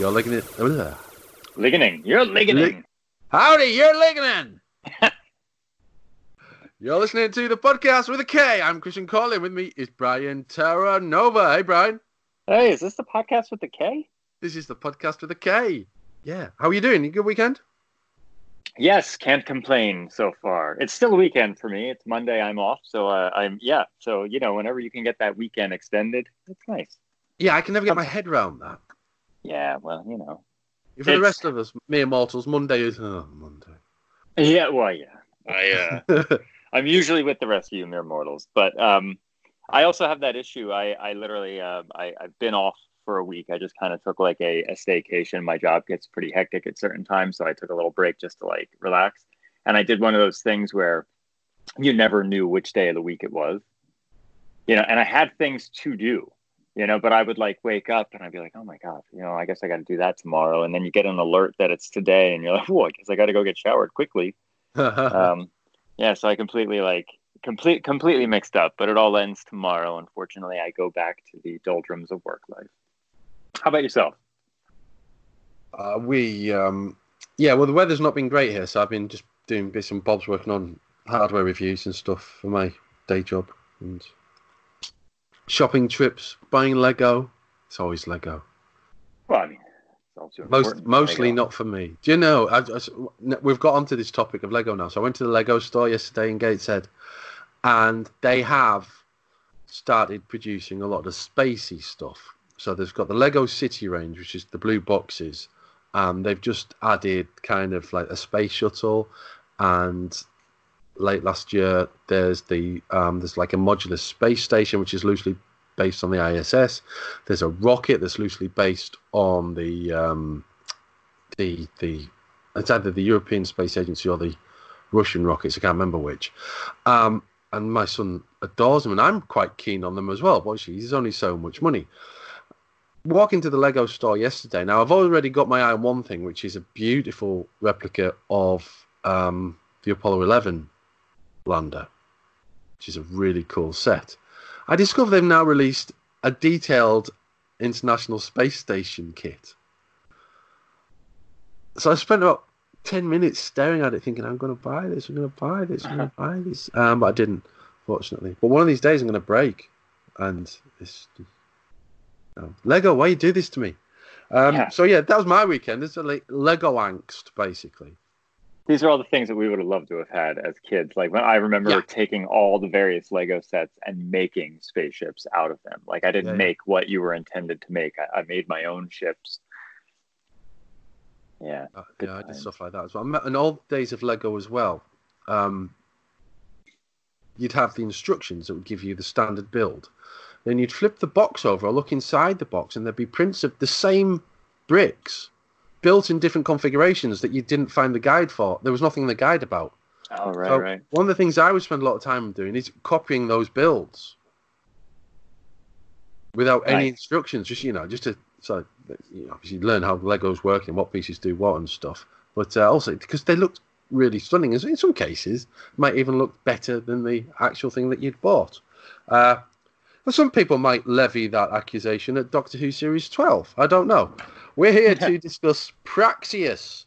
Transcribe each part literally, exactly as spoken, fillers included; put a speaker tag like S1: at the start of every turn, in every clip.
S1: You're ligging it. Ugh.
S2: Liggening. You're liggening.
S1: Lig- Howdy, you're liggening. You're listening to the podcast with a K. I'm Christian Collin. With me is Brian Terranova. Hey, Brian.
S2: Hey, is this the podcast with the K?
S1: This is the podcast with a K. Yeah. How are you doing? You good weekend?
S2: Yes, can't complain so far. It's still a weekend for me. It's Monday. I'm off. So uh, I'm, yeah. So, you know, whenever you can get that weekend extended, it's nice.
S1: Yeah, I can never get my head around that.
S2: Yeah, well, you know.
S1: For the rest of us, mere mortals, Monday is, oh, Monday.
S2: Yeah, well, yeah. I, uh, I'm usually with the rest of you mere mortals. But um, I also have that issue. I, I literally, uh, I, I've been off for a week. I just kind of took like a, a staycation. My job gets pretty hectic at certain times. So I took a little break just to like relax. And I did one of those things where you never knew which day of the week it was. You know, and I had things to do. You know, but I would like wake up and I'd be like, oh my God, you know, I guess I got to do that tomorrow. And then you get an alert that it's today and you're like, oh, I guess I got to go get showered quickly. um, yeah. So I completely like complete, completely mixed up, but it all ends tomorrow. Unfortunately, I go back to the doldrums of work life. How about yourself?
S1: Uh, we, um, yeah, well, the weather's not been great here. So I've been just doing bits and bobs, working on hardware reviews and stuff for my day job and shopping trips, buying Lego. It's always Lego.
S2: Well, I mean, it's also
S1: Most, mostly Lego. Not for me. Do you know, I, I, we've got onto this topic of Lego now. So I went to the Lego store yesterday in Gateshead, and they have started producing a lot of spacey stuff. So they've got the Lego City range, which is the blue boxes. And they've just added kind of like a space shuttle, and late last year, there's the um, there's like a modular space station, which is loosely based on the I S S. There's a rocket that's loosely based on the um, the the it's either the European Space Agency or the Russian rockets. I can't remember which. Um, and my son adores them, and I'm quite keen on them as well. But actually, there's only so much money. Walking to the Lego store yesterday. Now, I've already got my eye on one thing, which is a beautiful replica of um, the Apollo eleven lander, which is a really cool set. I discovered they've now released a detailed International Space Station kit. So I spent about ten minutes staring at it thinking, I'm going to buy this, I'm going to buy this, I'm going to buy this. Um, but I didn't, fortunately. But one of these days I'm going to break. And it's just, no. Lego, why you do this to me? Um, yeah. So yeah, that was my weekend. It's a like Lego angst, basically.
S2: These are all the things that we would have loved to have had as kids. Like when I remember yeah. taking all the various Lego sets and making spaceships out of them. Like I didn't yeah, make yeah. what you were intended to make. I, I made my own ships. Yeah.
S1: Uh, yeah, times. I did stuff like that as well. In old days of Lego as well, um, you'd have the instructions that would give you the standard build. Then you'd flip the box over or look inside the box and there'd be prints of the same bricks built in different configurations that you didn't find the guide for. There was nothing in the guide about.
S2: Oh, right,
S1: so
S2: right.
S1: One of the things I would spend a lot of time doing is copying those builds without any right. instructions. Just, you know, just to so you know, obviously learn how Legos work and what pieces do what and stuff. But uh, also because they looked really stunning. In some cases, might even look better than the actual thing that you'd bought. Uh, Well, some people might levy that accusation at Doctor Who Series twelve. I don't know. We're here to discuss Praxeus,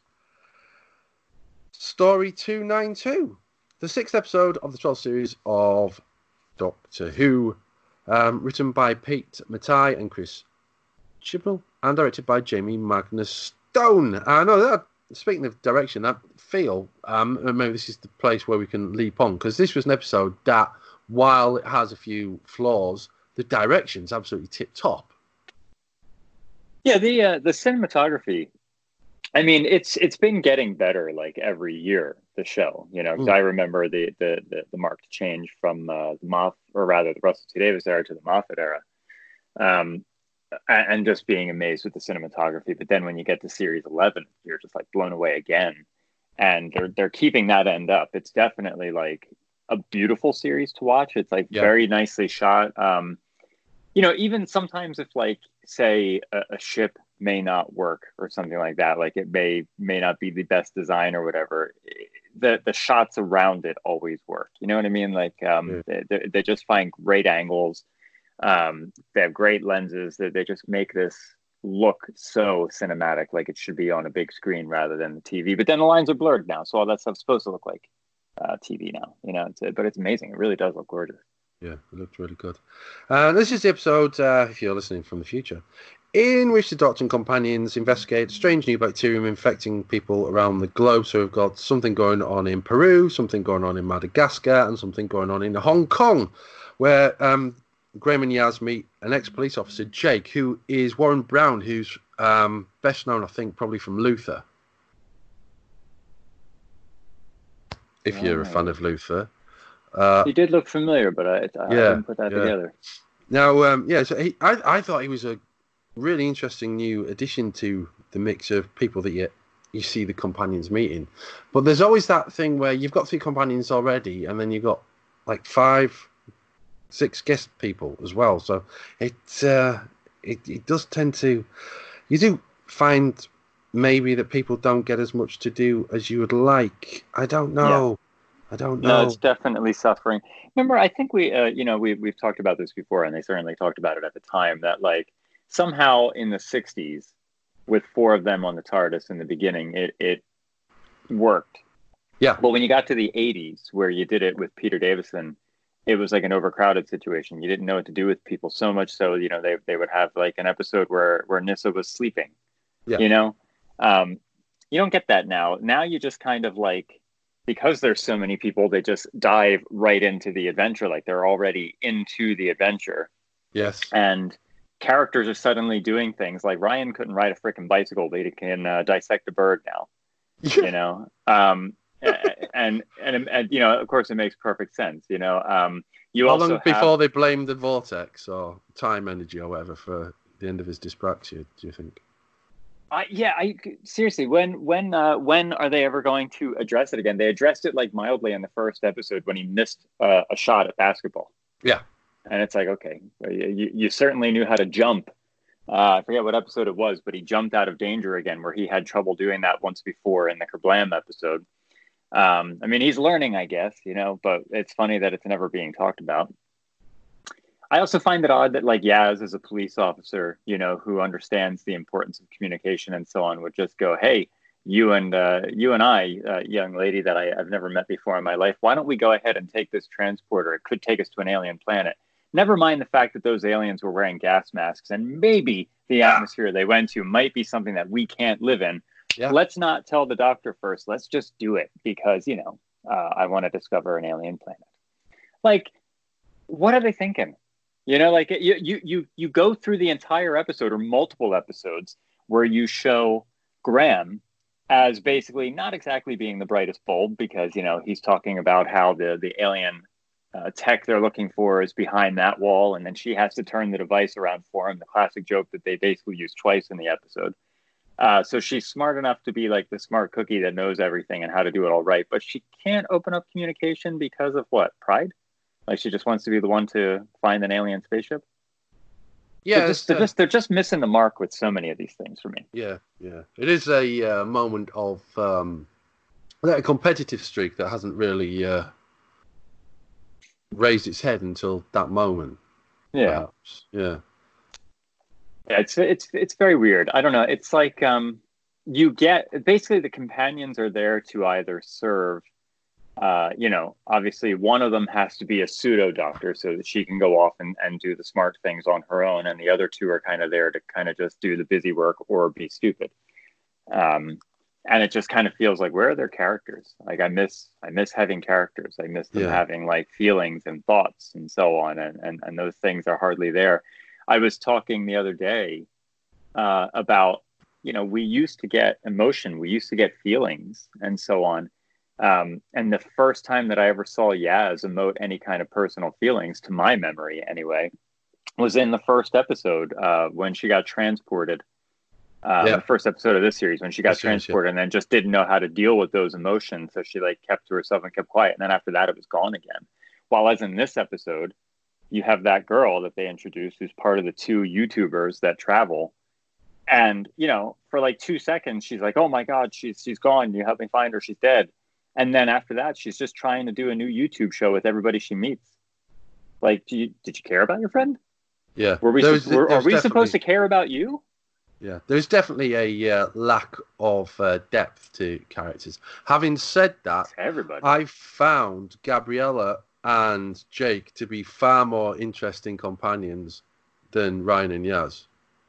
S1: Story two ninety-two, the sixth episode of the twelfth series of Doctor Who, um, written by Pete Mattei and Chris Chibnall, and directed by Jamie Magnus Stone. I know that. Speaking of direction, I feel um, maybe this is the place where we can leap on, because this was an episode that, while it has a few flaws, the direction's absolutely tip-top.
S2: Yeah, the uh, the cinematography, I mean, it's it's been getting better like every year, the show, you know, because mm. I remember the, the, the, the marked change from uh, the Moff, or rather the Russell T Davies era to the Moffat era, um, and, and just being amazed with the cinematography. But then when you get to Series eleven, you're just like blown away again. And they're they're keeping that end up. It's definitely like a beautiful series to watch. It's like yeah. very nicely shot. Um, you know, even sometimes if like, say a, a ship may not work or something like that, like it may, may not be the best design or whatever, the, the shots around it always work. You know what I mean? Like um, yeah. they, they just find great angles. Um, they have great lenses that they just make this look so cinematic, like it should be on a big screen rather than the T V. But then the lines are blurred now, so all that stuff's supposed to look like uh, T V now. You know, it's, but it's amazing. It really does look gorgeous.
S1: Yeah, it looked really good. Uh, this is the episode, uh, if you're listening from the future, in which the Doctor and companions investigate a strange new bacterium infecting people around the globe. So we've got something going on in Peru, something going on in Madagascar, and something going on in Hong Kong, where um, Graham and Yaz meet an ex-police officer, Jake, who is Warren Brown, who's um, best known, I think, probably from Luther. If you're a fan of Luther.
S2: Uh, he did look familiar, but I, I
S1: yeah,
S2: didn't put that yeah. together.
S1: Now, um, yeah, so he, I, I thought he was a really interesting new addition to the mix of people that you you see the companions meeting. But there's always that thing where you've got three companions already, and then you've got like five, six guest people as well. So it uh, it it does tend to, you do find maybe that people don't get as much to do as you would like. I don't know. Yeah. I don't know.
S2: No, it's definitely suffering. Remember, I think we, uh, you know, we, we've talked about this before, and they certainly talked about it at the time, that like somehow in the sixties, with four of them on the TARDIS in the beginning, it, it worked.
S1: Yeah.
S2: But when you got to the eighties, where you did it with Peter Davison, it was like an overcrowded situation. You didn't know what to do with people, so much so, you know, they, they would have like an episode where, where Nyssa was sleeping, yeah. you know? Um, you don't get that now. Now you just kind of like, because there's so many people, they just dive right into the adventure. Like they're already into the adventure.
S1: Yes.
S2: And characters are suddenly doing things like Ryan couldn't ride a freaking bicycle, but he can uh, dissect a bird now, you know? Um, and, and, and, you know, of course it makes perfect sense, you know? Um, you
S1: How
S2: also
S1: long before have... they blamed the vortex or time energy or whatever for the end of his dyspraxia, do you think?
S2: Uh, yeah, I seriously, when when uh, when are they ever going to address it again? They addressed it like mildly in the first episode when he missed uh, a shot at basketball.
S1: Yeah,
S2: and it's like, okay, you you certainly knew how to jump. Uh, I forget what episode it was, but he jumped out of danger again, where he had trouble doing that once before in the Kerblam episode. Um, I mean, he's learning, I guess, you know, but it's funny that it's never being talked about. I also find it odd that like Yaz is a police officer, you know, who understands the importance of communication and so on, would just go, hey, you and uh, you and I, uh, young lady that I, I've never met before in my life, why don't we go ahead and take this transporter? It could take us to an alien planet. Never mind the fact that those aliens were wearing gas masks and maybe the atmosphere they went to might be something that we can't live in. Yeah. Let's not tell the doctor first. Let's just do it because, you know, uh, I want to discover an alien planet. Like, what are they thinking? You know, like you, you, you, you go through the entire episode or multiple episodes where you show Graham as basically not exactly being the brightest bulb because, you know, he's talking about how the, the alien uh, tech they're looking for is behind that wall. And then she has to turn the device around for him. The classic joke that they basically use twice in the episode. Uh, so she's smart enough to be like the smart cookie that knows everything and how to do it all right. But she can't open up communication because of what? Pride? Like she just wants to be the one to find an alien spaceship.
S1: Yeah,
S2: they're just, they're, uh, just, they're just missing the mark with so many of these things for me.
S1: Yeah, yeah, it is a uh, moment of um, a competitive streak that hasn't really uh, raised its head until that moment.
S2: Yeah,
S1: perhaps. yeah,
S2: yeah. It's it's it's very weird. I don't know. It's like um, you get basically the companions are there to either serve. Uh, you know, obviously one of them has to be a pseudo doctor so that she can go off and, and do the smart things on her own. And the other two are kind of there to kind of just do the busy work or be stupid. Um, and it just kind of feels like, where are their characters? Like I miss, I miss having characters. I miss them yeah. having like feelings and thoughts and so on. And, and, and those things are hardly there. I was talking the other day uh, about, you know, we used to get emotion. We used to get feelings and so on. Um, and the first time that I ever saw Yaz emote any kind of personal feelings, to my memory anyway, was in the first episode uh, when she got transported. Um, yeah. The first episode of this series, when she got That's transported right, yeah. and then just didn't know how to deal with those emotions. So she like kept to herself and kept quiet. And then after that, it was gone again. While as in this episode, you have that girl that they introduced who's part of the two YouTubers that travel. And, you know, for like two seconds, she's like, oh my God, she's she's gone. You help me find her. She's dead. And then after that, she's just trying to do a new YouTube show with everybody she meets. Like, do you, did you care about your friend?
S1: Yeah.
S2: Were we,
S1: was,
S2: were, are we
S1: definitely...
S2: supposed to care about you?
S1: Yeah, there's definitely a uh, lack of uh, depth to characters. Having said that,
S2: Everybody.
S1: I found Gabriella and Jake to be far more interesting companions than Ryan and Yaz.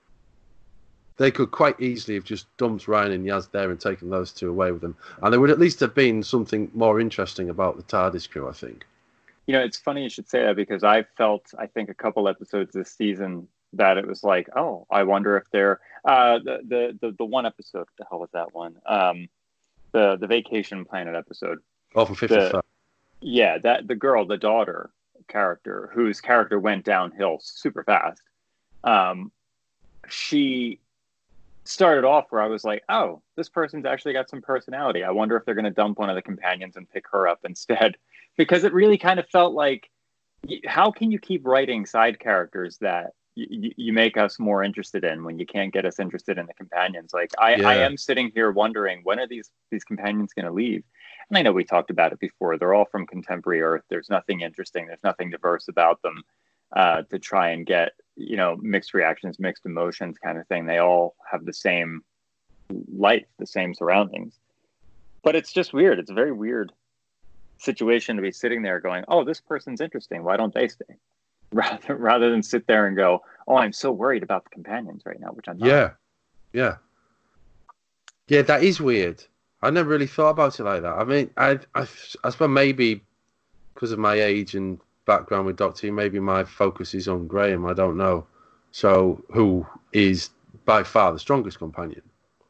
S1: They could quite easily have just dumped Ryan and Yaz there and taken those two away with them. And there would at least have been something more interesting about the TARDIS crew, I think.
S2: You know, it's funny you should say that because I felt, I think, a couple episodes this season that it was like, oh, I wonder if they're uh, the, the the the one episode. What the hell was that one? Um, the the Vacation Planet episode.
S1: Oh, from fifty-five.
S2: Yeah, that the girl, the daughter character, whose character went downhill super fast. Um, she started off where I was like, oh, this person's actually got some personality. I wonder if they're going to dump one of the companions and pick her up instead, because it really kind of felt like, how can you keep writing side characters that you, you make us more interested in when you can't get us interested in the companions? Like I, yeah. I am sitting here wondering, when are these these companions going to leave? And I know we talked about it before. They're all from contemporary Earth. There's nothing interesting. There's nothing diverse about them uh, to try and get, you know, mixed reactions, mixed emotions kind of thing. They all have the same life, the same surroundings. But it's just weird. It's a very weird situation to be sitting there going, oh, this person's interesting. Why don't they stay? Rather, rather than sit there and go, oh, I'm so worried about the companions right now, which I'm not.
S1: Yeah, yeah. Yeah, that is weird. I never really thought about it like that. I mean, I, I, I suppose maybe because of my age and background with Doctor Who, maybe my focus is on Graham. I don't know. So, who is by far the strongest companion?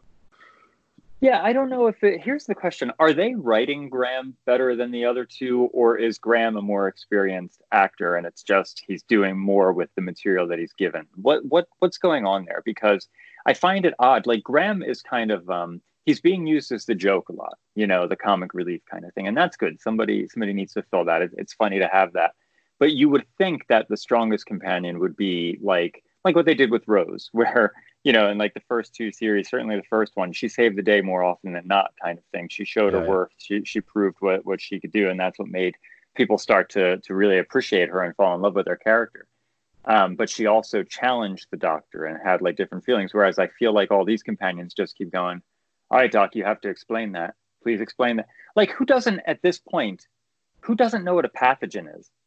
S2: Yeah, I don't know if it... Here's the question. Are they writing Graham better than the other two, or is Graham a more experienced actor and it's just he's doing more with the material that he's given? What what What's going on there? Because I find it odd. Like, Graham is kind of... Um, he's being used as the joke a lot, you know, the comic relief kind of thing. And that's good. Somebody somebody needs to fill that. It, it's funny to have that. But you would think that the strongest companion would be like like what they did with Rose, where... You know, in like the first two series, certainly the first one, she saved the day more often than not, kind of thing. She showed yeah, her worth. She she proved what, what she could do, and that's what made people start to to really appreciate her and fall in love with her character. Um, but she also challenged the Doctor and had like different feelings. Whereas I feel like all these companions just keep going, all right, Doc, you have to explain that. Please explain that. Like, who doesn't at this point? Who doesn't know what a pathogen is?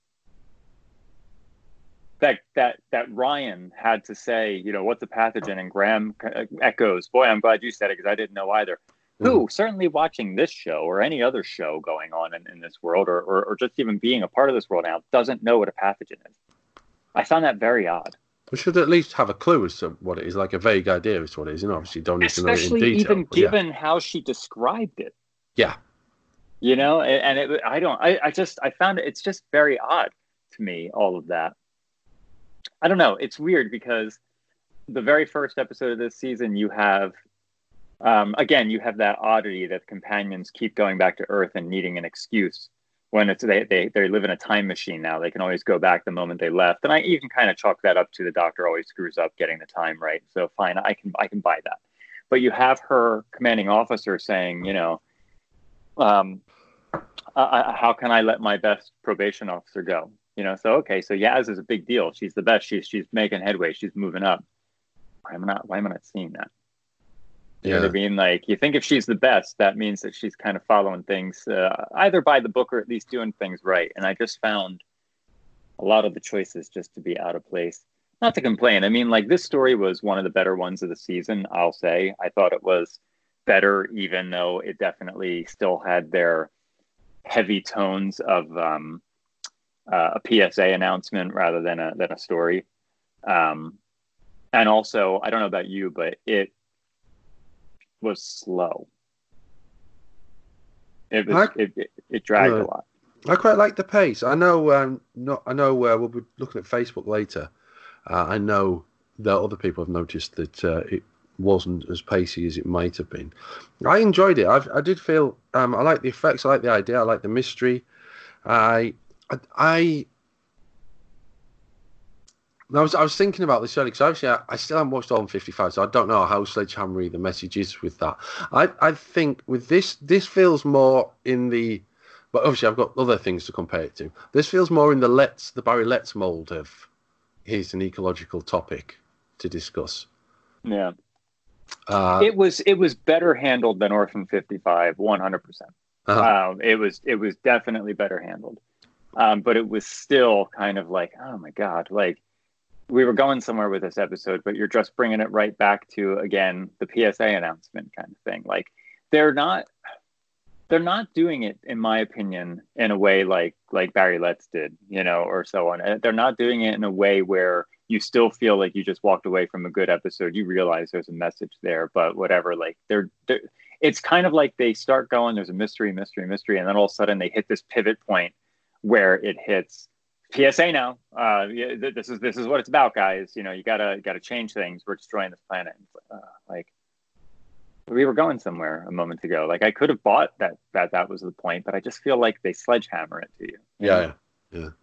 S2: That that that Ryan had to say, you know, what's a pathogen, and Graham echoes, "Boy, I'm glad you said it because I didn't know either." Mm. Who, certainly watching this show or any other show going on in, in this world, or, or or just even being a part of this world now, doesn't know what a pathogen is. I found that very odd.
S1: We should at least have a clue as to what it is, like a vague idea as to what it is. You know, obviously, you don't need
S2: Especially
S1: to know it in detail.
S2: Even given yeah. how she described it.
S1: Yeah.
S2: You know, and it, I don't. I, I just I found it. It's just very odd to me, all of that. I don't know. It's weird because the very first episode of this season, you have, um, again, you have that oddity that companions keep going back to Earth and needing an excuse when it's they, they, they live in a time machine now. They can always go back the moment they left. And I even kind of chalk that up to the Doctor always screws up getting the time right. So fine, I can I can buy that. But you have her commanding officer saying, you know, um, uh, how can I let my best probation officer go? You know, so okay, so Yaz is a big deal. She's the best. She's she's making headway. She's moving up. Why am I not? Why am I not seeing that? You yeah. know what I mean? Like, you think if she's the best, that means that she's kind of following things uh, either by the book or at least doing things right. And I just found a lot of the choices just to be out of place. Not to complain. I mean, like, this story was one of the better ones of the season. I'll say. I thought it was better, even though it definitely still had their heavy tones of. Um, Uh, a P S A announcement rather than a than a story, um, and also I don't know about you, but it was slow. It was I, it, it it dragged uh, a lot.
S1: I quite like the pace. I know, um, not I know uh, we'll be looking at Facebook later. Uh, I know that other people have noticed that uh, it wasn't as pacey as it might have been. I enjoyed it. I I did feel um, I like the effects. I like the idea. I like the mystery. I. I, I was I was thinking about this earlier because obviously I, I still haven't watched all fifty-five, so I don't know how sledgehammery the message is with that. I, I think with this this feels more in the, but obviously I've got other things to compare it to. This feels more in the Letts the Barry Letts mold of here's an ecological topic to discuss.
S2: Yeah.
S1: Uh,
S2: it was it was better handled than Orphan fifty-five, one hundred percent.
S1: uh,
S2: Um, it was it was definitely better handled, um, but it was still kind of like, oh my god, like we were going somewhere with this episode, but you're just bringing it right back to again the P S A announcement kind of thing. Like they're not they're not doing it, in my opinion, in a way like like Barry Letts did, you know, or so on. They're not doing it in a way where you still feel like you just walked away from a good episode. You realize there's a message there, but whatever. Like they're, they're it's kind of like they start going, there's a mystery, mystery, mystery, and then all of a sudden they hit this pivot point where it hits P S A now. Uh, this is this is what it's about, guys. You know, you gotta gotta change things. We're destroying this planet. Uh, like we were going somewhere a moment ago. Like I could have bought that that that was the point, but I just feel like they sledgehammer it to you. you
S1: yeah,
S2: know?
S1: yeah, yeah.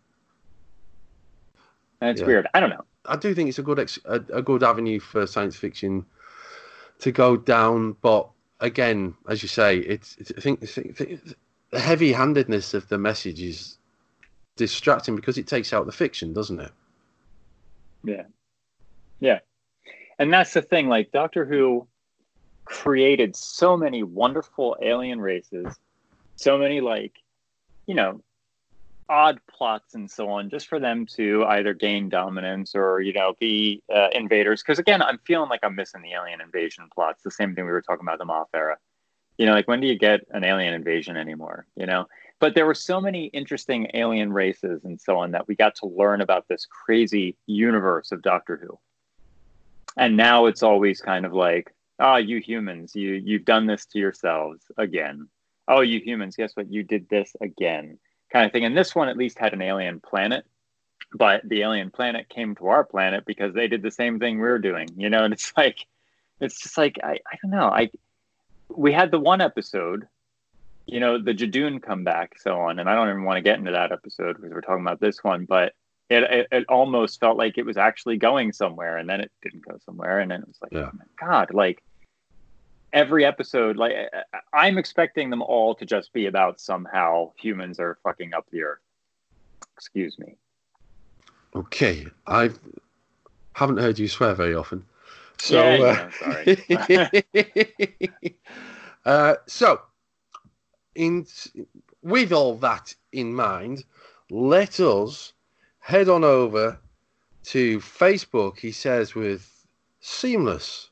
S2: And it's
S1: yeah.
S2: weird. I don't know.
S1: I do think it's a good ex- a, a good avenue for science fiction to go down, but again, as you say, it's, it's I think, it's, the heavy-handedness of the message is distracting because it takes out the fiction, doesn't it?
S2: Yeah, yeah, and that's the thing. Like Doctor Who created so many wonderful alien races, so many like, you know, odd plots and so on, just for them to either gain dominance or, you know, be uh, invaders. Because again, I'm feeling like I'm missing the alien invasion plots. The same thing we were talking about the Moff era. You know, like when do you get an alien invasion anymore? You know, but there were so many interesting alien races and so on that we got to learn about this crazy universe of Doctor Who. And now it's always kind of like, oh, you humans, you you've done this to yourselves again. Oh, you humans, guess what? You did this again. Kind of thing. And this one at least had an alien planet, but the alien planet came to our planet because they did the same thing we we're doing, you know. And it's like, it's just like I, I don't know. I we had the one episode, you know, the Jadoon come back, so on, and I don't even want to get into that episode because we're talking about this one, but it, it it almost felt like it was actually going somewhere, and then it didn't go somewhere, and then it was like,
S1: yeah.
S2: oh my god, like. Every episode, like I'm expecting them all to just be about somehow humans are fucking up the earth. Excuse me.
S1: Okay, I haven't heard you swear very often, so
S2: yeah,
S1: uh,
S2: yeah,
S1: sorry. uh, so, in with all that in mind, let us head on over to Facebook. He says with seamless.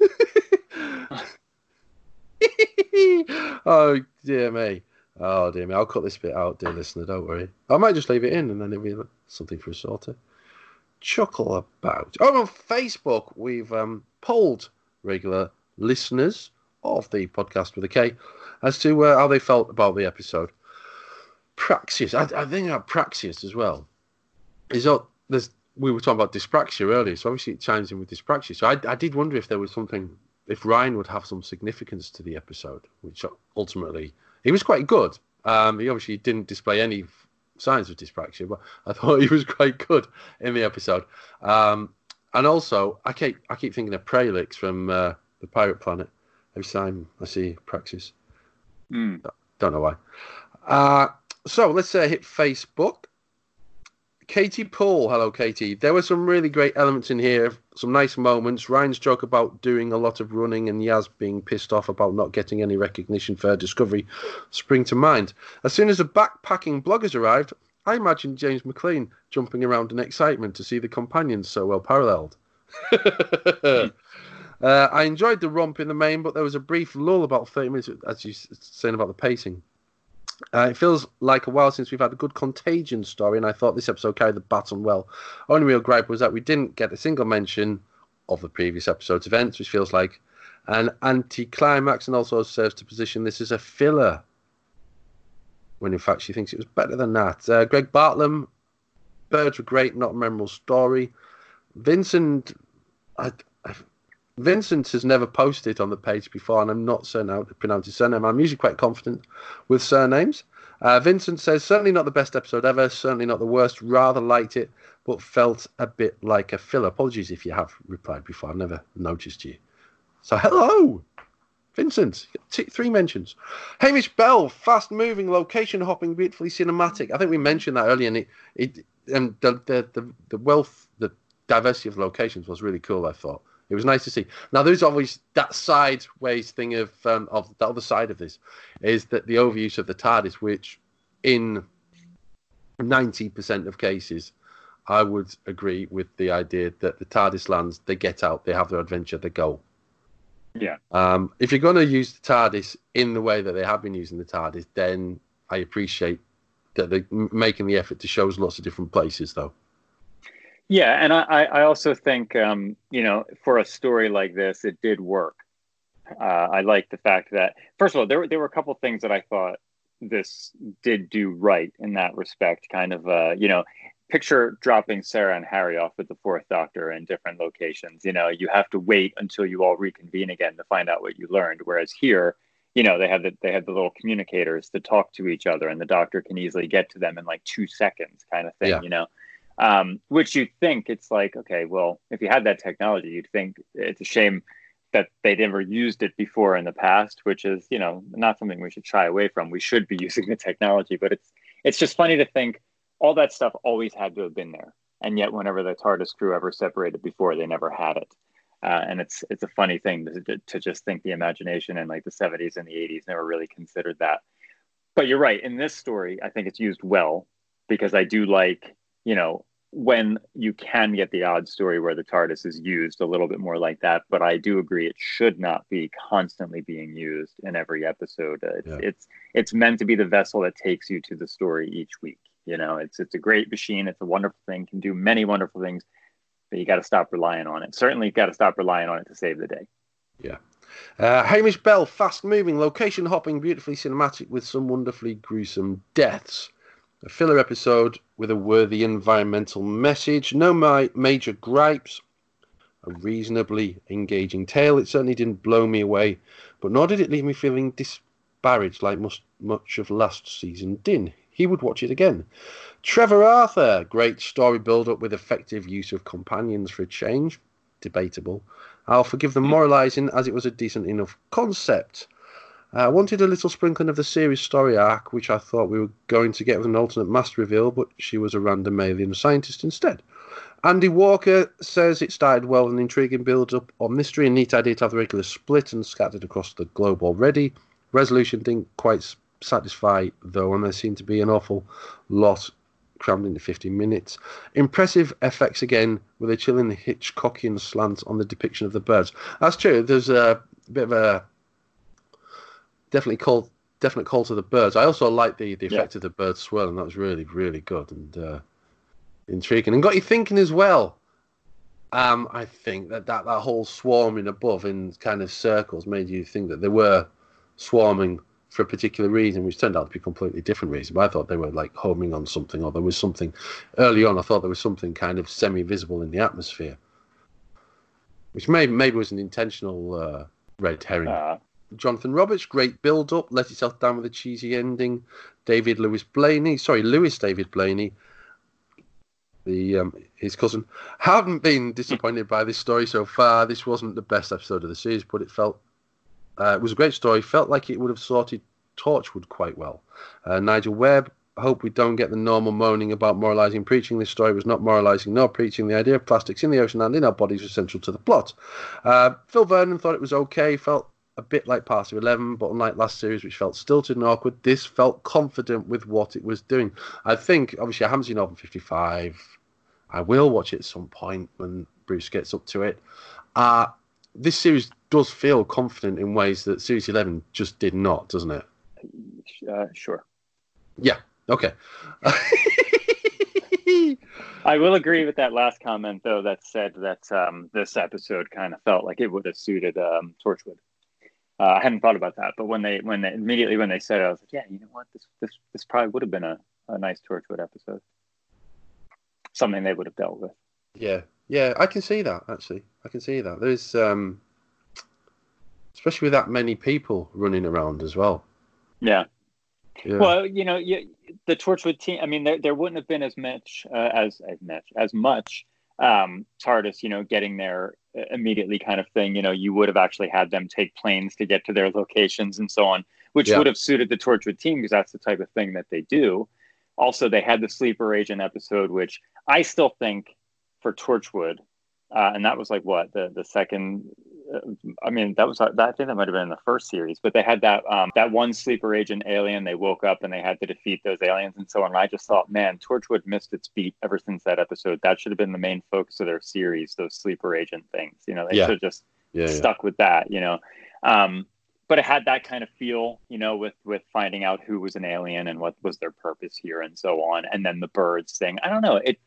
S1: Oh dear me. Oh dear me. I'll cut this bit out, dear listener, don't worry. I might just leave it in and then it'll be something for us all to chuckle about. Oh, on Facebook, we've um, polled regular listeners of the podcast with a K as to uh, how they felt about the episode. Praxeus. I, I think that Praxeus as well is up. There's, we were talking about dyspraxia earlier, so obviously it chimes in with dyspraxia. So I, I did wonder if there was something, if Ryan would have some significance to the episode, which ultimately he was quite good. Um, he obviously didn't display any signs of dyspraxia, but I thought he was quite good in the episode. Um, and also, I keep I keep thinking of Pralix from uh, the Pirate Planet every time I see Praxeus.
S2: Mm.
S1: Don't know why. Uh, so let's uh, hit Facebook. Katie Paul, hello Katie. There were some really great elements in here, some nice moments. Ryan's joke about doing a lot of running and Yaz being pissed off about not getting any recognition for her discovery spring to mind. As soon as the backpacking bloggers arrived, I imagined James McLean jumping around in excitement to see the companions so well paralleled. uh, I enjoyed the romp in the main, but there was a brief lull about thirty minutes, as you were saying about the pacing. Uh, it feels like a while since we've had a good Contagion story, and I thought this episode carried the baton well. Only real gripe was that we didn't get a single mention of the previous episode's events, which feels like an anti-climax and also serves to position this as a filler, when in fact she thinks it was better than that. Uh, Greg Bartlam, birds were great, not a memorable story. Vincent, I, I, Vincent has never posted on the page before, and I'm not certain how to pronounce his surname. I'm usually quite confident with surnames. Uh, Vincent says, certainly not the best episode ever, certainly not the worst, rather liked it, but felt a bit like a filler. Apologies if you have replied before, I've never noticed you. So, hello, Vincent, T- three mentions. Hamish Bell, fast-moving, location-hopping, beautifully cinematic. I think we mentioned that earlier, and it, it and the, the, the, the wealth, the diversity of locations was really cool, I thought. It was nice to see. Now, there's always that sideways thing of um, of the other side of this is that the overuse of the TARDIS, which in ninety percent of cases, I would agree with the idea that the TARDIS lands, they get out, they have their adventure, they go.
S2: Yeah.
S1: Um, if you're going to use the TARDIS in the way that they have been using the TARDIS, then I appreciate that they're making the effort to show us lots of different places, though.
S2: Yeah, and I, I also think, um, you know, for a story like this, it did work. Uh, I like the fact that, first of all, there were, there were a couple of things that I thought this did do right in that respect. Kind of, uh, you know, picture dropping Sarah and Harry off with the Fourth Doctor in different locations. You know, you have to wait until you all reconvene again to find out what you learned. Whereas here, you know, they have the they have the little communicators to talk to each other, and the Doctor can easily get to them in like two seconds, kind of thing. Yeah. You know, um, which you think it's like, okay, well, if you had that technology, you'd think it's a shame that they never used it before in the past, which is, you know, not something we should shy away from. We should be using the technology, but it's it's just funny to think all that stuff always had to have been there. And yet whenever the TARDIS crew ever separated before, they never had it. Uh, and it's it's a funny thing to, to just think the imagination in like the seventies and the eighties never really considered that. But you're right. In this story, I think it's used well because I do like, you know, when you can get the odd story where the TARDIS is used a little bit more like that. But I do agree it should not be constantly being used in every episode. Uh, it's, yeah. it's it's meant to be the vessel that takes you to the story each week. You know, it's it's a great machine. It's a wonderful thing, can do many wonderful things, but you got to stop relying on it. Certainly got to stop relying on it to save the day.
S1: Yeah. Uh, Hamish Bell, fast moving, location hopping, beautifully cinematic with some wonderfully gruesome deaths. A filler episode with a worthy environmental message. No my major gripes. A reasonably engaging tale. It certainly didn't blow me away, but nor did it leave me feeling disparaged like much, much of last season did. He would watch it again. Trevor Arthur, great story build-up with effective use of companions for a change. Debatable. I'll forgive the moralising as it was a decent enough concept. I uh, wanted a little sprinkling of the series story arc, which I thought we were going to get with an alternate master reveal, but she was a random alien scientist instead. Andy Walker says it started well with an intriguing build-up on mystery and neat idea to have the regular split and scattered across the globe already. Resolution didn't quite satisfy, though, and there seemed to be an awful lot crammed into fifty minutes. Impressive effects again, with a chilling Hitchcockian slant on the depiction of the birds. That's true. There's a bit of a definitely call, definite call to the birds. I also like the, the effect yeah. of the birds swirling. That was really, really good and uh, intriguing, and got you thinking as well. Um, I think that, that that whole swarming above in kind of circles made you think that they were swarming for a particular reason, which turned out to be a completely different reason. But I thought they were like homing on something, or there was something early on. I thought there was something kind of semi-visible in the atmosphere, which maybe maybe was an intentional uh, red herring. Uh. Jonathan Roberts, great build-up, let itself down with a cheesy ending. David Lewis Blaney, sorry, Lewis David Blaney, the um, his cousin, haven't been disappointed by this story so far. This wasn't the best episode of the series, but it felt uh, it was a great story. Felt like it would have sorted Torchwood quite well. Uh, Nigel Webb, hope we don't get the normal moaning about moralising preaching. This story was not moralising nor preaching. The idea of plastics in the ocean and in our bodies was central to the plot. Uh, Phil Vernon thought it was okay, felt a bit like Party eleven, but unlike last series, which felt stilted and awkward, this felt confident with what it was doing. I think, obviously, I haven't seen Orphan fifty-five. I will watch it at some point when Bruce gets up to it. Uh, this series does feel confident in ways that Series eleven just did not, doesn't it?
S2: Uh, sure.
S1: Yeah, okay.
S2: I will agree with that last comment, though, that said that um, this episode kind of felt like it would have suited um, Torchwood. Uh, I hadn't thought about that, but when they when they, immediately when they said it, I was like, yeah, you know what, this this this probably would have been a, a nice Torchwood episode, something they would have dealt with.
S1: Yeah, yeah, I can see that actually. I can see that. There's um, especially with that many people running around as well.
S2: Yeah. yeah. Well, you know, you, the Torchwood team. I mean, there there wouldn't have been as much uh, as as much as much um, TARDIS, you know, getting there immediately kind of thing. You know, you would have actually had them take planes to get to their locations and so on, which yeah. would have suited the Torchwood team because that's the type of thing that they do. Also, they had the Sleeper Agent episode, which I still think for Torchwood uh, and that was like what the the second. Uh, I mean, that was that. I think that might have been in the first series, but they had that um, that one sleeper agent alien. They woke up and they had to defeat those aliens and so on. And I just thought, man, Torchwood missed its beat ever since that episode. That should have been the main focus of their series. Those sleeper agent things. You know, they
S1: Yeah.
S2: should have just
S1: Yeah, yeah.
S2: stuck with that. You know. Um, but it had that kind of feel, you know, with with finding out who was an alien and what was their purpose here and so on, and then the birds thing. I don't know. It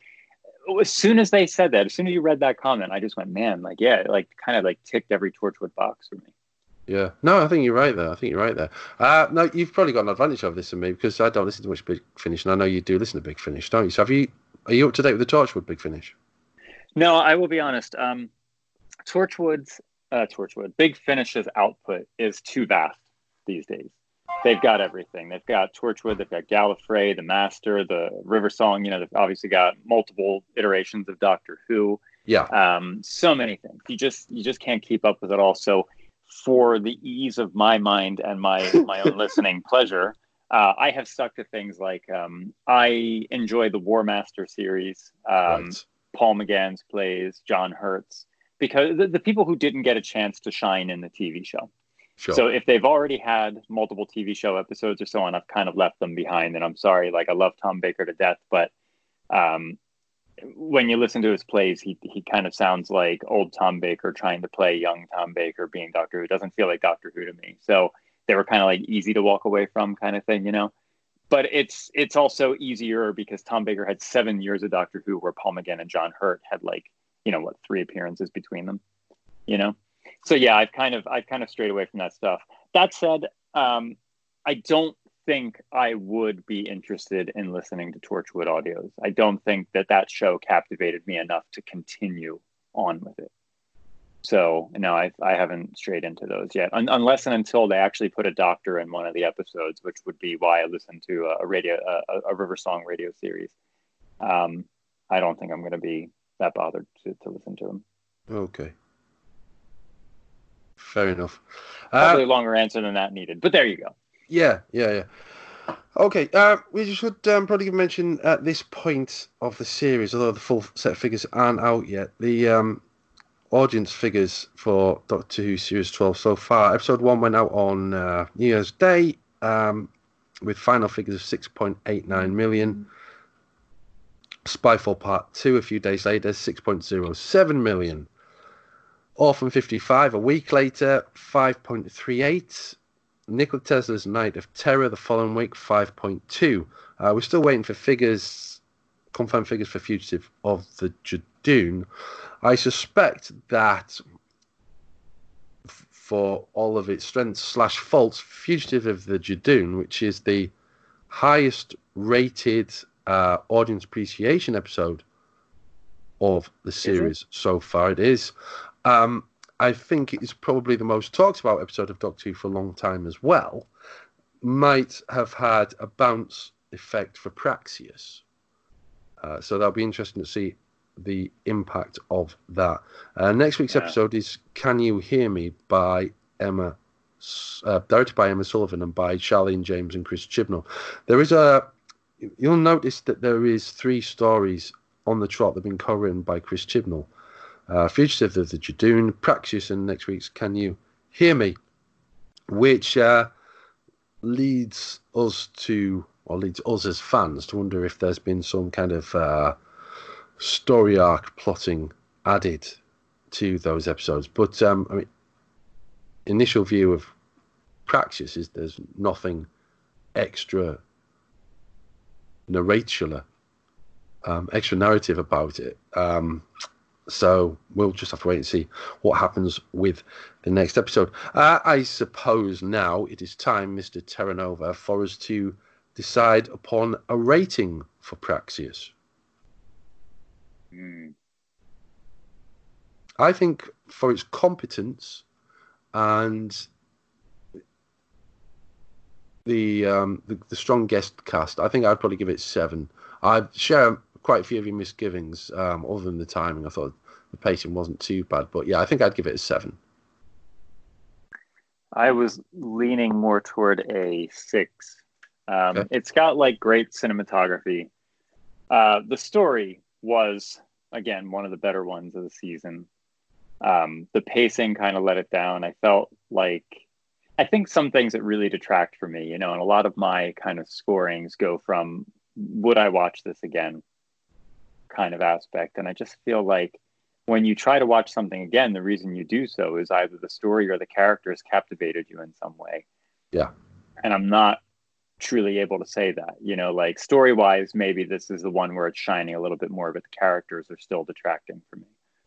S2: as soon as they said that, as soon as you read that comment, I just went, man, like yeah, it like kind of like ticked every Torchwood box for me.
S1: Yeah, no, I think you're right there. I think you're right there. Uh, no, you've probably got an advantage of this than me because I don't listen to much Big Finish, and I know you do listen to Big Finish, don't you? So have you? Are you up to date with the Torchwood Big Finish?
S2: No, I will be honest. Um, Torchwood's uh, Torchwood Big Finish's output is too vast these days. They've got everything. They've got Torchwood. They've got Gallifrey, the Master, the River Song. You know, they've obviously got multiple iterations of Doctor Who.
S1: Yeah.
S2: Um, so many things. You just you just can't keep up with it all. So, for the ease of my mind and my my own listening pleasure, uh, I have stuck to things like um, I enjoy the War Master series, um,
S1: Right.
S2: Paul McGann's plays, John Hurt's, because the, the people who didn't get a chance to shine in the T V show.
S1: Sure.
S2: So if they've already had multiple T V show episodes or so on, I've kind of left them behind. And I'm sorry, like I love Tom Baker to death, but um, when you listen to his plays, he he kind of sounds like old Tom Baker trying to play young Tom Baker being Doctor Who. It doesn't feel like Doctor Who to me. So they were kind of like easy to walk away from kind of thing, you know? But it's it's also easier because Tom Baker had seven years of Doctor Who where Paul McGann and John Hurt had like, you know, what, three appearances between them, you know? So yeah, I've kind of I've kind of strayed away from that stuff. That said, um, I don't think I would be interested in listening to Torchwood audios. I don't think that that show captivated me enough to continue on with it. So no, I I haven't strayed into those yet, Un- unless and until they actually put a doctor in one of the episodes, which would be why I listened to a, a radio a, a River Song radio series. Um, I don't think I'm going to be that bothered to, to listen to them.
S1: Okay. Fair enough.
S2: Probably
S1: Uh,
S2: a longer answer than that needed, but there you go.
S1: yeah, yeah, yeah. Okay, uh, we should um, probably mention at this point of the series, although the full set of figures aren't out yet, the um, audience figures for Doctor Who Series twelve so far. Episode one went out on uh, New Year's Day um, with final figures of six point eight nine million. Spyfall Part two a few days later, six point zero seven million. Orphan fifty-five a week later, five point three eight. Nikola Tesla's Night of Terror the following week, five point two. Uh, we're still waiting for figures, confirmed figures for Fugitive of the Judoon. I suspect that f- for all of its strengths slash faults, Fugitive of the Judoon, which is the highest rated uh, audience appreciation episode of the series so far, it is. Um, I think it's probably the most talked about episode of Doctor Who for a long time as well. Might have had a bounce effect for Praxius. Uh, so that'll be interesting to see the impact of that. Uh, next week's
S2: Yeah.
S1: episode is Can You Hear Me by Emma, uh, directed by Emma Sullivan and by Charlene James and Chris Chibnall. There is a, you'll notice that there is three stories on the trot that have been co-written by Chris Chibnall. Uh, Fugitive of the Judoon, Praxius, and next week's Can You Hear Me? Which uh, leads us to, or leads us as fans to wonder if there's been some kind of uh, story arc plotting added to those episodes. But um, I mean, initial view of Praxius is there's nothing extra narratular, um, extra narrative about it. Um, So we'll just have to wait and see what happens with the next episode. Uh, I suppose now it is time, Mister Terranova, for us to decide upon a rating for Praxius.
S2: Mm.
S1: I think for its competence and the, um, the the strong guest cast, I think I'd probably give it seven. I share quite a few of your misgivings, um, other than the timing. I thought the pacing wasn't too bad, but yeah, I think I'd give it a seven.
S2: I was leaning more toward a six. Um,
S1: Okay.
S2: It's got like great cinematography. Uh, the story was again, one of the better ones of the season. Um, the pacing kind of let it down. I felt like, I think some things that really detract for me, you know, and a lot of my kind of scorings go from would I watch this again kind of aspect. And I just feel like when you try to watch something again, the reason you do so is either the story or the characters captivated you in some way.
S1: Yeah.
S2: And I'm not truly able to say that, you know, like story wise, maybe this is the one where it's shining a little bit more, but the characters are still detracting for me.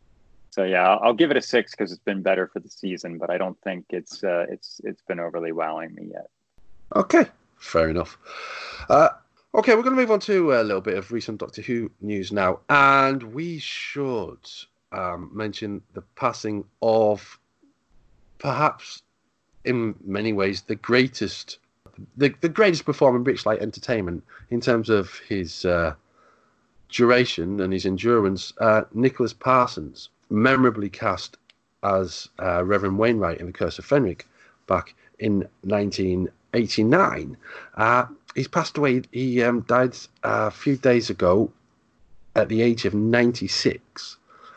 S2: So yeah, I'll, I'll give it a six because it's been better for the season, but I don't think it's uh, it's it's been overly wowing me yet.
S1: Okay, fair enough. Uh, okay, we're going to move on to a little bit of recent Doctor Who news now, and we should um, mention the passing of perhaps, in many ways, the greatest, the, the greatest performer in British light entertainment in terms of his uh, duration and his endurance, uh, Nicholas Parsons. Memorably cast as uh, Reverend Wainwright in The Curse of Fenric back in nineteen eighty-nine. Uh, he's passed away. He um, died a few days ago at the age of ninety-six.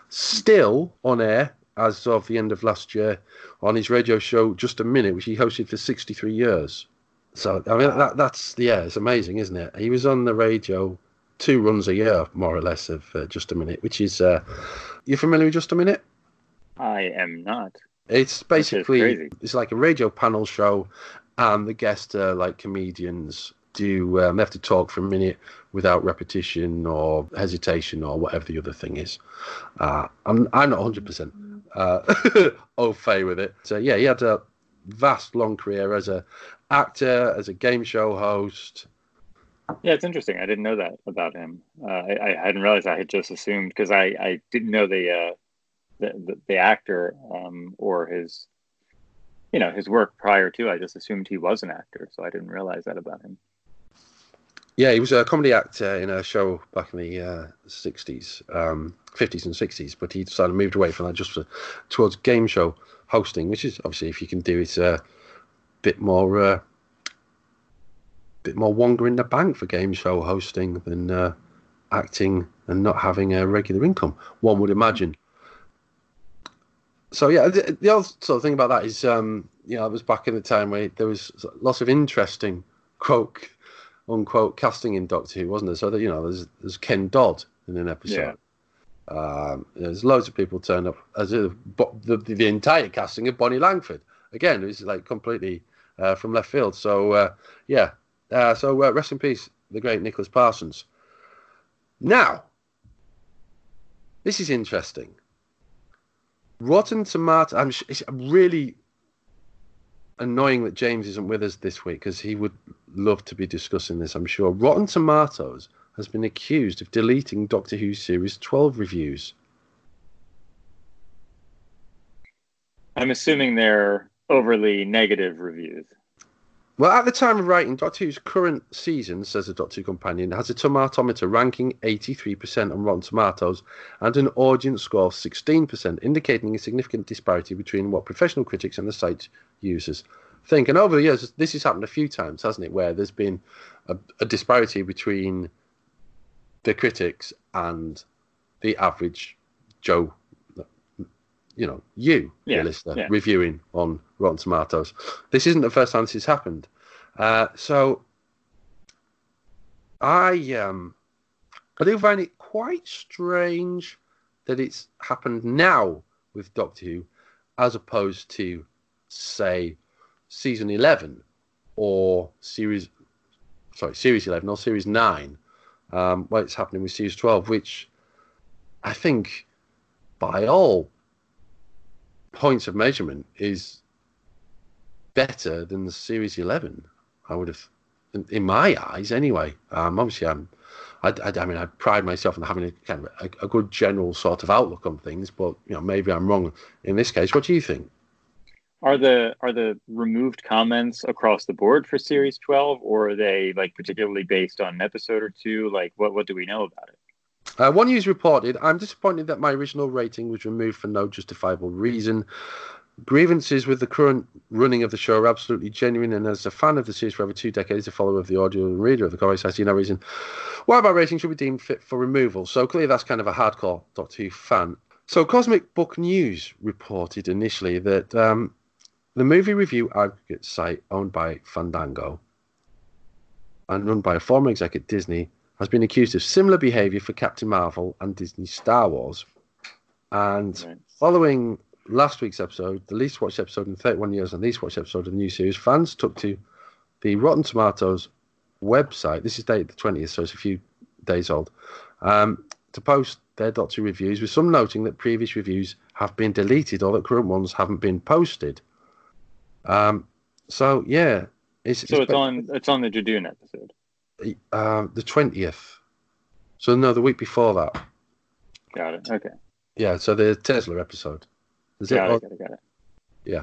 S1: Still on air as of the end of last year on his radio show Just a Minute, which he hosted for sixty-three years. So, I mean, that, that's, yeah, it's amazing, isn't it? He was on the radio two runs a year, more or less, of uh, Just a Minute, which is... Uh, you familiar with Just a Minute?
S2: I am not.
S1: It's basically, it's like a radio panel show, and the guests are like comedians. Do um, they have to talk for a minute without repetition or hesitation or whatever the other thing is. Uh, I'm, I'm not one hundred percent uh, au fait with it. So, yeah, he had a vast, long career as a actor, as a game show host.
S2: Yeah, it's interesting. I didn't know that about him. Uh, I, I hadn't realized. I had just assumed because I, I didn't know the, uh, the the the actor um, or his, you know, his work prior to. I just assumed he was an actor, so I didn't realize that about him.
S1: Yeah, he was a comedy actor in a show back in the uh, sixties, um, fifties and sixties, but he decided to move away from that just for, towards game show hosting, which is obviously, if you can do it a bit more. Uh, bit more wonga in the bank for game show hosting than uh, acting and not having a regular income, one would imagine. So yeah, the, the other sort of thing about that is, um, you know, it was back in the time where there was lots of interesting quote unquote casting in Doctor Who, wasn't there? So that, you know, there's there's Ken Dodd in an episode. Yeah. Um, there's loads of people turned up as a, the, the the entire casting of Bonnie Langford. Again, it's like completely uh, from left field. So uh, yeah. Uh, so uh, rest in peace, the great Nicholas Parsons. Now, this is interesting. Rotten Tomatoes. I'm, it's really annoying that James isn't with us this week because he would love to be discussing this, I'm sure. Rotten Tomatoes has been accused of deleting Doctor Who Series twelve reviews.
S2: I'm assuming they're overly negative reviews.
S1: Well, at the time of writing, Doctor Who's current season, says the Doctor Who Companion, has a tomatometer ranking eighty-three percent on Rotten Tomatoes and an audience score of sixteen percent, indicating a significant disparity between what professional critics and the site users think. And over the years, this has happened a few times, hasn't it, where there's been a, a disparity between the critics and the average Joe, you know, you,
S2: yeah,
S1: the listener,
S2: yeah.
S1: reviewing on Rotten Tomatoes. This isn't the first time this has happened. Uh, so I um, I do find it quite strange that it's happened now with Doctor Who as opposed to, say, season eleven or series, sorry, series eleven or series nine, um, where it's happening with series twelve, which I think by all points of measurement is better than the series eleven. I would have, in, in my eyes anyway. Um, obviously, I'm, I, I, I mean, I pride myself on having a kind of a, a good general sort of outlook on things, but you know, maybe I'm wrong in this case. What do you think?
S2: Are the are the removed comments across the board for series twelve, or are they like particularly based on an episode or two? Like, what what do we know about it?
S1: Uh, one news reported, I'm disappointed that my original rating was removed for no justifiable reason. grievances with the current running of the show are absolutely genuine, and as a fan of the series for over two decades, a follower of the audio and reader of the comics, I see no reason why my rating should be deemed fit for removal. So clearly that's kind of a hardcore Doctor Who fan. So Cosmic Book News reported initially that um, the movie review aggregate site owned by Fandango and run by a former exec at Disney has been accused of similar behaviour for Captain Marvel and Disney's Star Wars. And right. following last week's episode, the least watched episode in thirty-one years and least watched episode of the new series, fans took to the Rotten Tomatoes website, this is dated the twentieth, so it's a few days old, um, to post their Doctor reviews, with some noting that previous reviews have been deleted or that current ones haven't been posted. Um, so yeah, it's,
S2: so it's,
S1: it's
S2: on it's on the Judoon episode.
S1: Uh, the twentieth. So no, the week before that.
S2: Got it. Okay.
S1: Yeah, so the Tesla episode. Is
S2: got
S1: it?
S2: it, got it, got it.
S1: Yeah.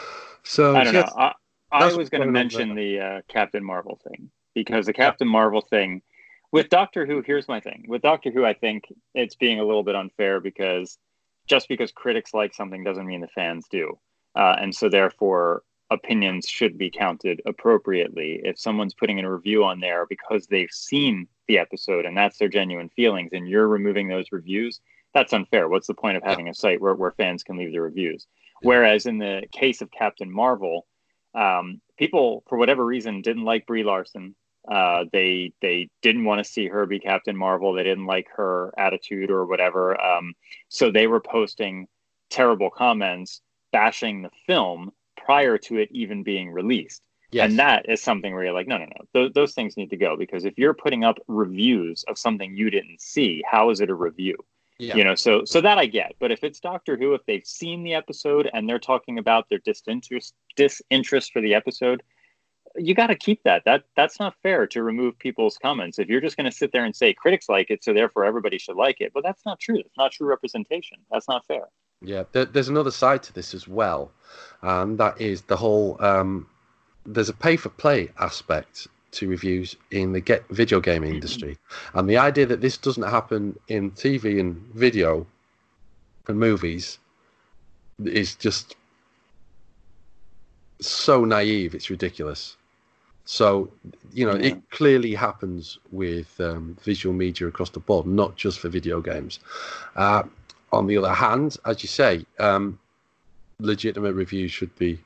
S1: So
S2: I don't
S1: yes,
S2: know. I, I was going to mention the uh, Captain Marvel thing, because the Captain yeah. Marvel thing with Doctor Who, here's my thing. With Doctor Who, I think it's being a little bit unfair, because just because critics like something doesn't mean the fans do. Uh, and so therefore, opinions should be counted appropriately. If someone's putting in a review on there because they've seen the episode and that's their genuine feelings, and you're removing those reviews, that's unfair. What's the point of having a site where, where fans can leave their reviews? Whereas in the case of Captain Marvel, um, people, for whatever reason, didn't like Brie Larson. Uh, they they didn't want to see her be Captain Marvel. They didn't like her attitude or whatever. Um, so they were posting terrible comments, bashing the film prior to it even being released. Yes. And that is something where you're like, no, no, no. Th- those things need to go, because if you're putting up reviews of something you didn't see, how is it a review? Yeah. You know, so so that I get. But if it's Doctor Who, if they've seen the episode and they're talking about their disinterest disinterest for the episode, you got to keep that. That that's not fair to remove people's comments. If you're just going to sit there and say critics like it, so therefore everybody should like it, but that's not true. It's not true representation. That's not fair.
S1: Yeah, there, there's another side to this as well, and that is the whole. Um, there's a pay for play aspect to reviews in the get video gaming industry, and the idea that this doesn't happen in T V and video and movies is just so naive. It's ridiculous. So, you know, yeah. it clearly happens with um, visual media across the board, not just for video games. Uh, on the other hand, as you say, um, legitimate reviews should be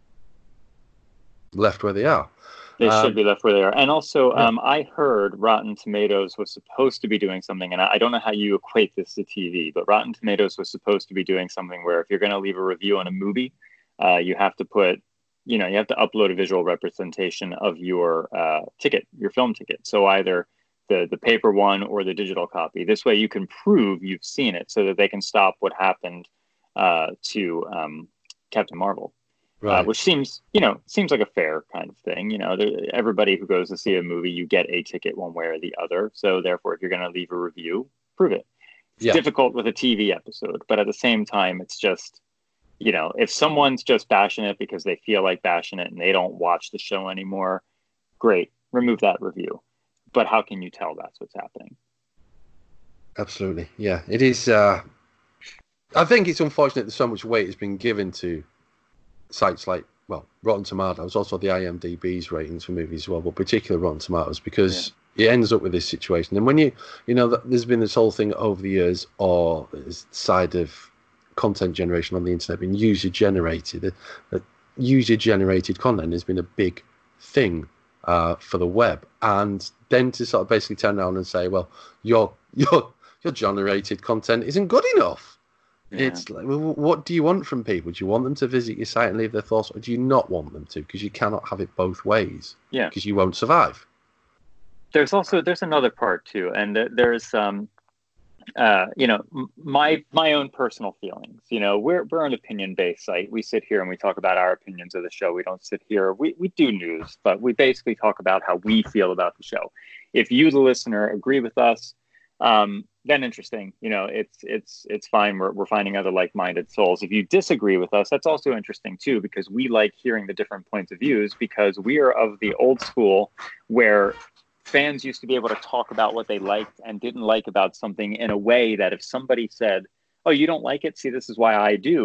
S1: left where they are.
S2: They
S1: um,
S2: should be left where they are. And also, yeah. um, I heard Rotten Tomatoes was supposed to be doing something, and I, I don't know how you equate this to T V, but Rotten Tomatoes was supposed to be doing something where if you're going to leave a review on a movie, uh, you have to put, you know, you have to upload a visual representation of your uh, ticket, your film ticket. So either the, the paper one or the digital copy. This way you can prove you've seen it, so that they can stop what happened uh, to um, Captain Marvel. Right. Uh, which seems, you know, seems like a fair kind of thing. You know, there, everybody who goes to see a movie, you get a ticket one way or the other. So therefore, if you're going to leave a review, prove it. It's yeah. difficult with a T V episode, but at the same time, it's just, you know, if someone's just bashing it because they feel like bashing it and they don't watch the show anymore, great, remove that review. But how can you tell that's what's happening?
S1: Absolutely. Yeah, it is. Uh, I think it's unfortunate that so much weight has been given to sites like, well, Rotten Tomatoes, also the IMDb's ratings for movies as well, but particularly Rotten Tomatoes, because yeah. it ends up with this situation. And when you, you know, there's been this whole thing over the years, or this side of content generation on the internet being user generated. Uh, user generated content has been a big thing uh, for the web, and then to sort of basically turn around and say, well, your your your generated content isn't good enough. Yeah. It's like, well, what do you want from people? Do you want them to visit your site and leave their thoughts, or do you not want them to? Because you cannot have it both ways.
S2: Yeah.
S1: Because you won't survive.
S2: There's also there's another part too, and there's um, uh, you know, my my own personal feelings. You know, we're we're an opinion based site. We sit here and we talk about our opinions of the show. We don't sit here. We we do news, but we basically talk about how we feel about the show. If you, the listener, agree with us, um, then interesting. You know, it's it's it's fine. We're we're finding other like-minded souls. If you disagree with us, that's also interesting too, because we like hearing the different points of views, because we are of the old school where fans used to be able to talk about what they liked and didn't like about something in a way that if somebody said, "Oh, you don't like it? See, this is why I do,"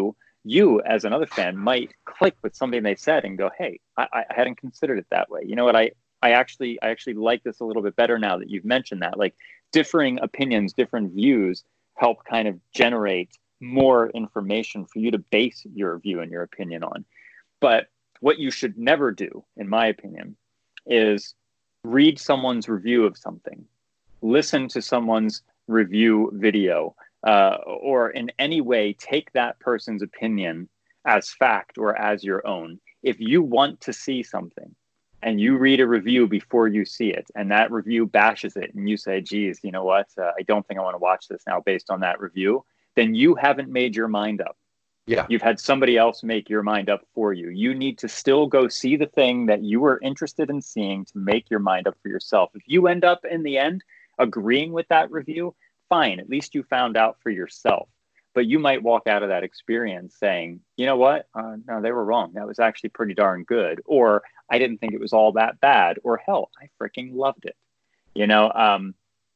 S2: you as another fan might click with something they said and go, hey, I, I hadn't considered it that way. You know what? I, I actually I actually like this a little bit better now that you've mentioned that. Like differing opinions, different views help kind of generate more information for you to base your view and your opinion on. But what you should never do, in my opinion, is read someone's review of something, listen to someone's review video, uh, or in any way take that person's opinion as fact or as your own. If you want to see something and you read a review before you see it, and that review bashes it, and you say, geez, you know what, uh, I don't think I want to watch this now based on that review, then you haven't made your mind up.
S1: Yeah.
S2: You've had somebody else make your mind up for you. You need to still go see the thing that you were interested in seeing to make your mind up for yourself. If you end up in the end agreeing with that review, fine, at least you found out for yourself. But you might walk out of that experience saying, you know what, uh, no, they were wrong. That was actually pretty darn good. Or I didn't think it was all that bad. Or hell, I freaking loved it. You know, um,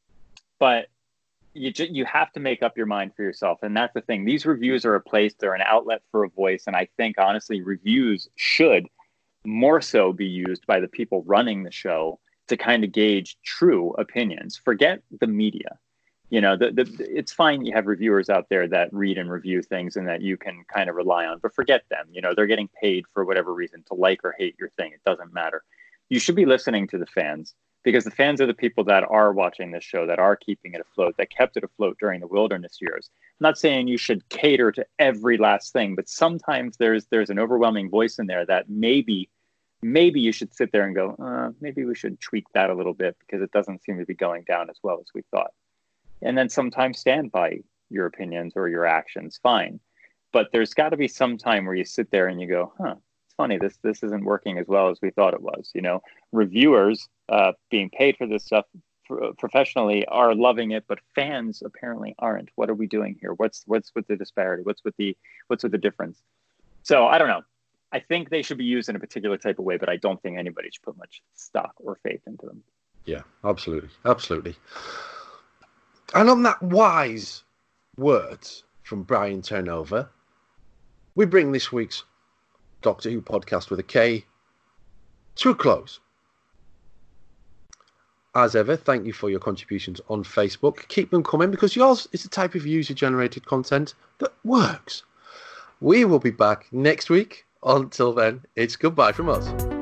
S2: but you ju- you have to make up your mind for yourself. And that's the thing. These reviews are a place, they're an outlet for a voice. And I think, honestly, reviews should more so be used by the people running the show to kind of gauge true opinions. Forget the media. You know, the, the, it's fine you have reviewers out there that read and review things and that you can kind of rely on, but forget them. You know, they're getting paid for whatever reason to like or hate your thing. It doesn't matter. You should be listening to the fans, because the fans are the people that are watching this show, that are keeping it afloat, that kept it afloat during the wilderness years. I'm not saying you should cater to every last thing, but sometimes there's there's an overwhelming voice in there that maybe maybe you should sit there and go, uh, maybe we should tweak that a little bit because it doesn't seem to be going down as well as we thought. And then sometimes stand by your opinions or your actions, fine. But there's got to be some time where you sit there and you go, huh, it's funny, this this isn't working as well as we thought it was. You know, reviewers uh, being paid for this stuff for, professionally are loving it, but fans apparently aren't. What are we doing here? What's what's with the disparity? What's with the what's with the difference? So I don't know. I think they should be used in a particular type of way, but I don't think anybody should put much stock or faith into them.
S1: Yeah, absolutely. Absolutely. And on that wise words from Brian Turnover, we bring this week's Doctor Who podcast with a K to a close. As ever, thank you for your contributions on Facebook. Keep them coming, because yours is the type of user-generated content that works. We will be back next week. Until then, it's goodbye from us.